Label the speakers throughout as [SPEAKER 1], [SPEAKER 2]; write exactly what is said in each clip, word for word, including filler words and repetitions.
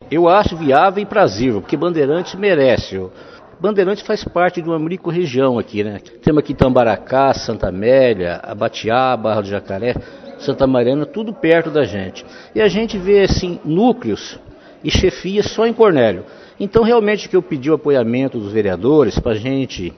[SPEAKER 1] Eu acho viável e prazível, porque Bandeirantes merece. Bandeirantes faz parte de uma micro-região aqui, né? Temos aqui Tambaracá, Santa Amélia, Abatiá, Barra do Jacaré, Santa Mariana, tudo perto da gente. E a gente vê, assim, núcleos e chefias só em Cornélio. Então, realmente, que eu pedi o apoiamento dos vereadores para a gente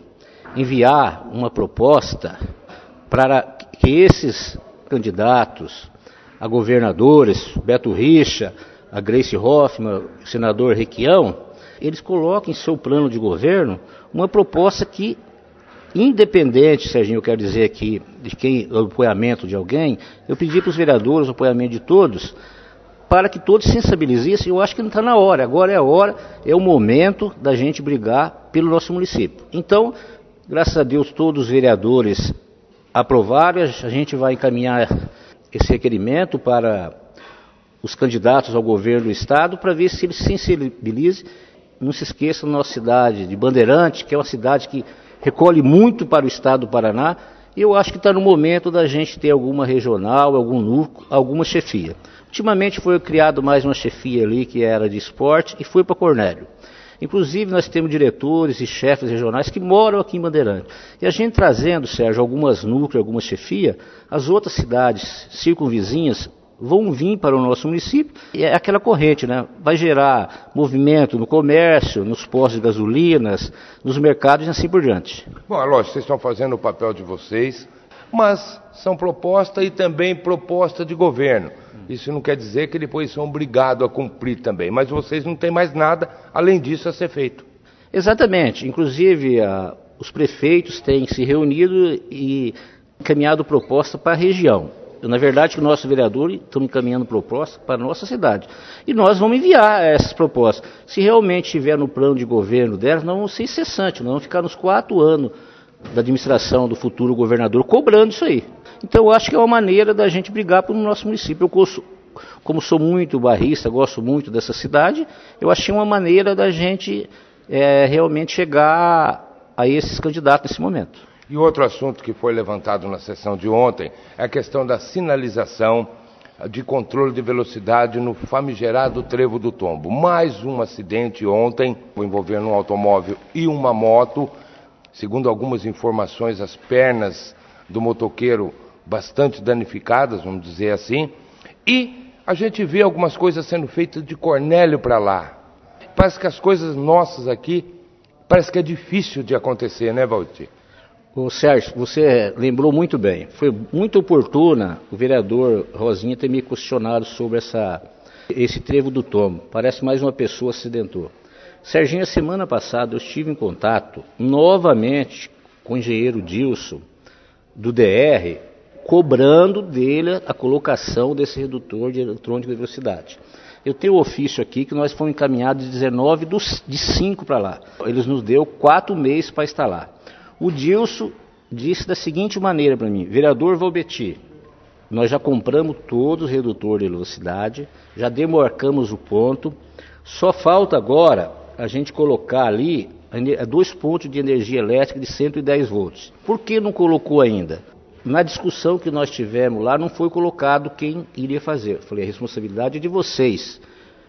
[SPEAKER 1] enviar uma proposta para que esses candidatos a governadores, Beto Richa, a Gleice Hoffmann, o senador Requião, eles coloquem em seu plano de governo uma proposta que, independente, Serginho, eu quero dizer aqui, de quem, o apoiamento de alguém, eu pedi para os vereadores o apoiamento de todos, para que todos se sensibilizassem. Eu acho que não está na hora, agora é a hora, é o momento da gente brigar pelo nosso município. Então, graças a Deus, todos os vereadores aprovaram, a gente vai encaminhar esse requerimento para os candidatos ao governo do estado, para ver se eles se sensibilizem. Não se esqueça da nossa cidade de Bandeirante, que é uma cidade que recolhe muito para o estado do Paraná, e eu acho que está no momento da gente ter alguma regional, algum núcleo, alguma chefia. Ultimamente foi criado mais uma chefia ali, que era de esporte, e foi para Cornélio. Inclusive nós temos diretores e chefes regionais que moram aqui em Bandeirante. E a gente trazendo, Sérgio, algumas núcleos, alguma chefia, as outras cidades circunvizinhas vão vir para o nosso município, e é aquela corrente, né? Vai gerar movimento no comércio, nos postos de gasolinas, nos mercados e assim por diante.
[SPEAKER 2] Bom, é lógico, vocês estão fazendo o papel de vocês, mas são proposta e também proposta de governo. Isso não quer dizer que depois são obrigados a cumprir também, mas vocês não têm mais nada além disso a ser feito.
[SPEAKER 1] Exatamente, inclusive a, os prefeitos têm se reunido e encaminhado proposta para a região. Na verdade, o nosso vereador está encaminhando proposta para a nossa cidade. E nós vamos enviar essas propostas. Se realmente estiver no plano de governo delas, não vamos ser incessantes, não vamos ficar nos quatro anos da administração do futuro governador cobrando isso aí. Então, eu acho que é uma maneira da gente brigar pelo nosso município. Eu, como sou muito barrista, gosto muito dessa cidade, eu achei uma maneira da gente é, realmente chegar a esses candidatos nesse momento.
[SPEAKER 2] E outro assunto que foi levantado na sessão de ontem é a questão da sinalização de controle de velocidade no famigerado Trevo do Tombo. Mais um acidente ontem envolvendo um automóvel e uma moto. Segundo algumas informações, as pernas do motoqueiro bastante danificadas, vamos dizer assim. E a gente vê algumas coisas sendo feitas de Cornélio para lá. Parece que as coisas nossas aqui, parece que é difícil de acontecer, né, Valdir?
[SPEAKER 1] Ô Sérgio, você lembrou muito bem. Foi muito oportuna o vereador Rosinha ter me questionado sobre essa, esse Trevo do Tombo. Parece mais uma pessoa acidentou. Serginho, a semana passada eu estive em contato novamente com o engenheiro Dilson do D R, cobrando dele a colocação desse redutor de eletrônico de velocidade. Eu tenho o ofício aqui que nós fomos encaminhados de dezenove dos, de cinco para lá. Eles nos deu quatro meses para instalar. O Dilson disse da seguinte maneira para mim: vereador Valbetti, nós já compramos todos os redutores de velocidade, já demarcamos o ponto, só falta agora a gente colocar ali dois pontos de energia elétrica de cento e dez volts. Por que não colocou ainda? Na discussão que nós tivemos lá, não foi colocado quem iria fazer. Eu falei, a responsabilidade é de vocês.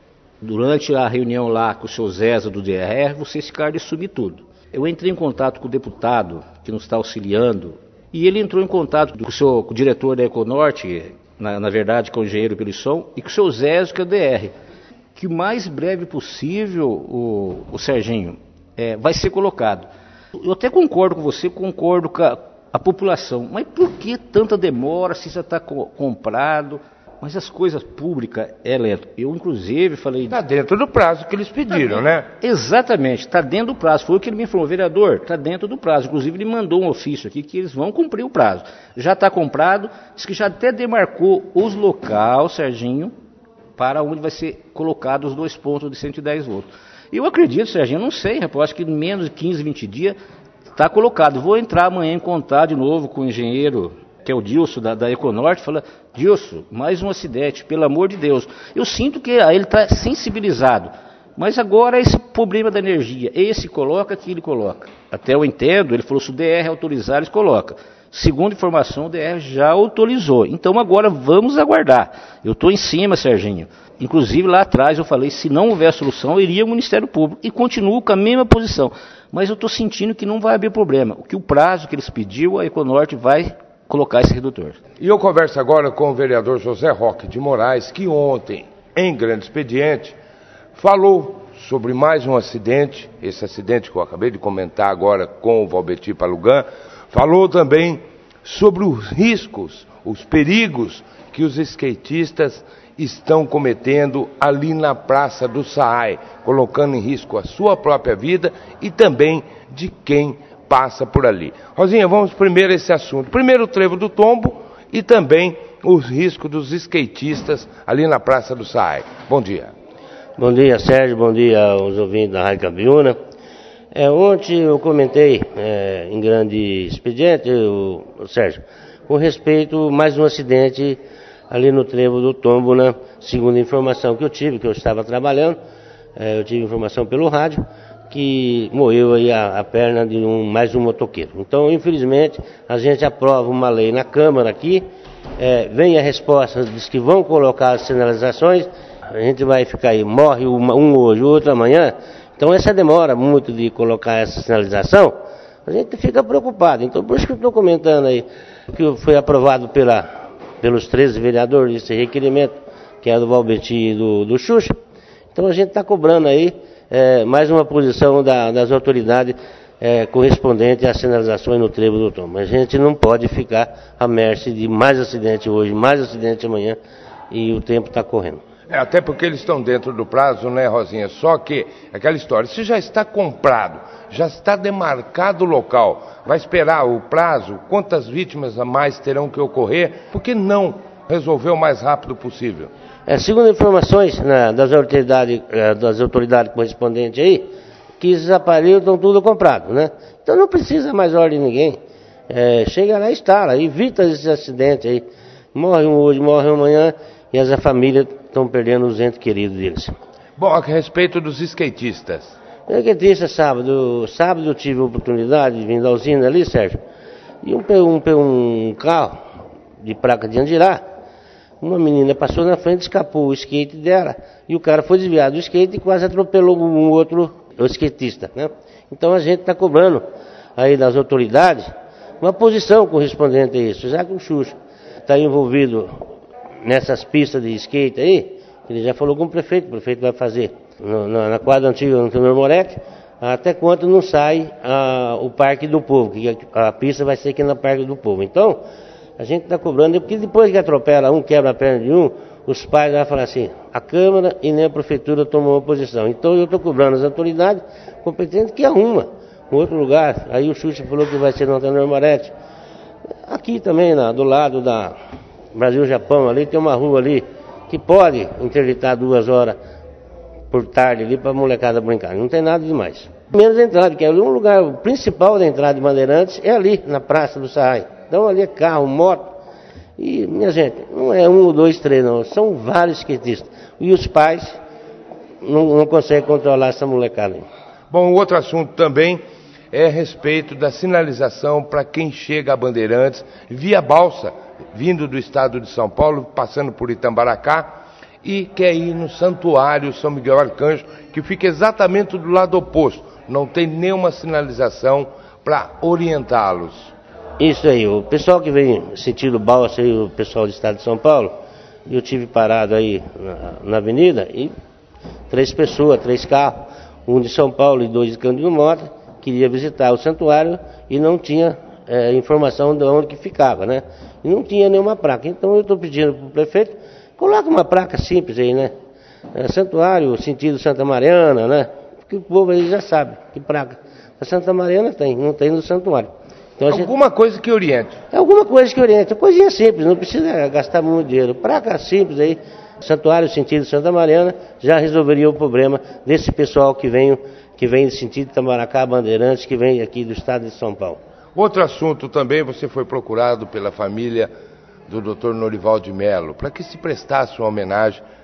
[SPEAKER 1] Durante a reunião lá com o seu Zéza do D R R, vocês ficaram de assumir tudo. Eu entrei em contato com o deputado que nos está auxiliando, e ele entrou em contato com o, seu, com o diretor da Econorte, na, na verdade com o engenheiro Pelisson, e com o seu Zézio, que é o D R, que o mais breve possível, o, o Serginho, é, vai ser colocado. Eu até concordo com você, concordo com a, a população, mas por que tanta demora se já está co- comprado? Mas as coisas públicas é lento. Eu, inclusive, falei...
[SPEAKER 2] Está dentro do prazo que eles pediram,
[SPEAKER 1] tá
[SPEAKER 2] né?
[SPEAKER 1] Exatamente, está dentro do prazo. Foi o que ele me falou, vereador, está dentro do prazo. Inclusive, ele mandou um ofício aqui que eles vão cumprir o prazo. Já está comprado, diz que já até demarcou os locais, Serginho, para onde vai ser colocado os dois pontos de cento e dez volts. Eu acredito, Serginho, eu não sei, rapaz, acho que em menos de quinze, vinte dias está colocado. Vou entrar amanhã em contato de novo com o engenheiro, que é o Dilson da, da Econorte, fala, Dilson, mais um acidente, pelo amor de Deus. Eu sinto que ele está sensibilizado. Mas agora esse problema da energia, esse coloca, aquele coloca. Até eu entendo, ele falou, se o D R autorizar, eles colocam. Segundo informação, o D R já autorizou. Então agora vamos aguardar. Eu estou em cima, Serginho. Inclusive lá atrás eu falei, se não houver solução, eu iria ao Ministério Público. E continuo com a mesma posição. Mas eu estou sentindo que não vai haver problema. O que o prazo que eles pediu, a Econorte vai colocar esse redutor.
[SPEAKER 2] E eu converso agora com o vereador José Roque de Moraes, que ontem, em grande expediente, falou sobre mais um acidente, esse acidente que eu acabei de comentar agora com o Valberti Palugan, falou também sobre os riscos, os perigos que os skatistas estão cometendo ali na Praça do Saai, colocando em risco a sua própria vida e também de quem passa por ali. Rosinha, vamos primeiro a esse assunto. Primeiro o Trevo do Tombo e também os riscos dos skatistas ali na Praça do Saai. Bom dia.
[SPEAKER 3] Bom dia, Sérgio, bom dia aos ouvintes da Rádio Cabiúna. É, ontem eu comentei é, em grande expediente, o, o Sérgio, com respeito a mais um acidente ali no Trevo do Tombo, né? Segundo a informação que eu tive, que eu estava trabalhando, é, eu tive informação pelo rádio, que morreu aí a, a perna de um, mais um motoqueiro. Então, infelizmente, a gente aprova uma lei na Câmara aqui, é, vem a resposta, diz que vão colocar as sinalizações, a gente vai ficar aí, morre uma, um hoje, outro amanhã. Então essa demora muito de colocar essa sinalização, a gente fica preocupado. Então por isso que eu estou comentando aí, que foi aprovado pela, pelos treze vereadores esse requerimento, que é do Valberti e do, do Xuxa. Então a gente está cobrando aí é, mais uma posição da, das autoridades é, correspondente às sinalizações no Trevo do Tombo. A gente não pode ficar à mercê de mais acidente hoje, mais acidente amanhã, e o tempo está correndo.
[SPEAKER 2] É, até porque eles estão dentro do prazo, né, Rosinha? Só que, aquela história, se já está comprado, já está demarcado o local, vai esperar o prazo, quantas vítimas a mais terão que ocorrer, por que não resolver o mais rápido possível?
[SPEAKER 3] É, segundo informações né, das, autoridades, das autoridades correspondentes aí, que esses aparelhos estão tudo comprados, né? Então não precisa mais ordem de ninguém. É, chega lá e instala, evita esses acidentes aí. Morre um hoje, morre um amanhã, e as famílias estão perdendo os entes queridos deles.
[SPEAKER 2] Bom, a respeito dos skatistas.
[SPEAKER 3] O skatista, sábado, sábado eu tive a oportunidade de vir da usina ali, Sérgio, e um, um, um carro de placa de Andirá, uma menina passou na frente, escapou o skate dela, e o cara foi desviado do skate e quase atropelou um outro o skatista, né? Então a gente está cobrando aí das autoridades uma posição correspondente a isso, já que o Xuxa está envolvido nessas pistas de skate aí, ele já falou com o prefeito, o prefeito vai fazer no, na, na quadra antiga do Antônio Moretti, até quando não sai a, o Parque do Povo, que a, a pista vai ser aqui no Parque do Povo. Então, a gente está cobrando, porque depois que atropela um, quebra a perna de um, os pais vão falar assim, a Câmara e nem a Prefeitura tomou uma posição. Então eu estou cobrando as autoridades competentes que arruma um outro lugar. Aí o Xuxa falou que vai ser no Antônio Moretti. Aqui também, na, do lado da Brasil-Japão, ali tem uma rua ali que pode interditar duas horas por tarde ali para a molecada brincar. Não tem nada demais. Menos entrada, que é um lugar o principal da entrada de Bandeirantes, é ali, na Praça do Saai. Então ali é carro, moto. E, minha gente, não é um, dois, três, não. São vários skatistas. E os pais não, não conseguem controlar essa molecada.
[SPEAKER 2] Bom, outro assunto também é a respeito da sinalização para quem chega a Bandeirantes via balsa, vindo do estado de São Paulo, passando por Itambaracá, e quer ir no Santuário São Miguel Arcanjo, que fica exatamente do lado oposto. Não tem nenhuma sinalização para orientá-los.
[SPEAKER 3] Isso aí, o pessoal que vem sentido balsa aí, o pessoal do estado de São Paulo, eu tive parado aí na, na avenida e três pessoas, três carros, um de São Paulo e dois de Cândido Mota, queria visitar o santuário e não tinha é, informação de onde que ficava, né? E não tinha nenhuma placa. Então eu estou pedindo para o prefeito, coloca uma placa simples aí, né? É, santuário, sentido Santa Mariana, né? Porque o povo aí já sabe que placa. A Santa Mariana tem, não tem no santuário. Então,
[SPEAKER 2] alguma gente... coisa que oriente.
[SPEAKER 3] É alguma coisa que oriente. Coisinha simples, não precisa gastar muito dinheiro. Placa simples aí, santuário sentido Santa Mariana, já resolveria o problema desse pessoal que vem, que vem do sentido Itamaracá, Bandeirantes, que vem aqui do estado de São Paulo.
[SPEAKER 2] Outro assunto também, você foi procurado pela família do doutor Norival de Mello, para que se prestasse uma homenagem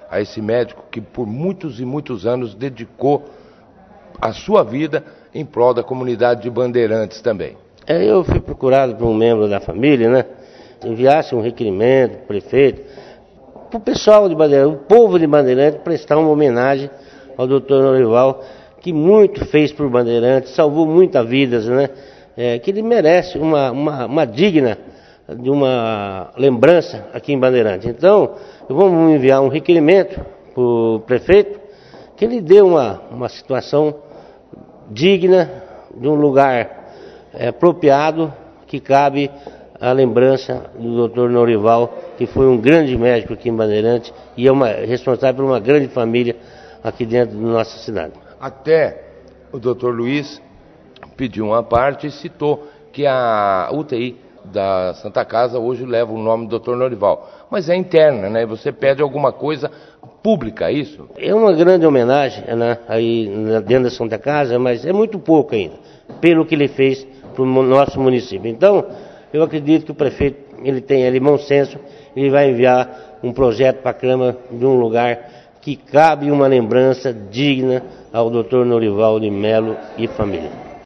[SPEAKER 2] a esse médico que por muitos e muitos anos dedicou a sua vida em prol da comunidade de Bandeirantes também.
[SPEAKER 3] É, eu fui procurado por um membro da família, né? Enviasse um requerimento para o prefeito, para o pessoal de Bandeirantes, o povo de Bandeirantes, prestar uma homenagem ao doutor Norival, que muito fez por Bandeirantes, salvou muitas vidas, né? É, que ele merece uma, uma, uma digna de uma lembrança aqui em Bandeirantes. Então, vamos enviar um requerimento para o prefeito, que ele dê uma, uma situação digna, de um lugar é, apropriado, que cabe a lembrança do doutor Norival, que foi um grande médico aqui em Bandeirantes e é uma, responsável por uma grande família aqui dentro da nossa cidade.
[SPEAKER 2] Até o doutor Luiz pediu uma parte e citou que a U T I da Santa Casa hoje leva o nome do doutor Norival, mas é interna, né? Você pede alguma coisa pública, isso?
[SPEAKER 3] É uma grande homenagem, né, aí dentro da Santa Casa, mas é muito pouco ainda, pelo que ele fez para o nosso município. Então, eu acredito que o prefeito, ele tem ali bom senso, ele vai enviar um projeto para a Câmara de um lugar que cabe uma lembrança digna ao doutor Norival de Melo e família.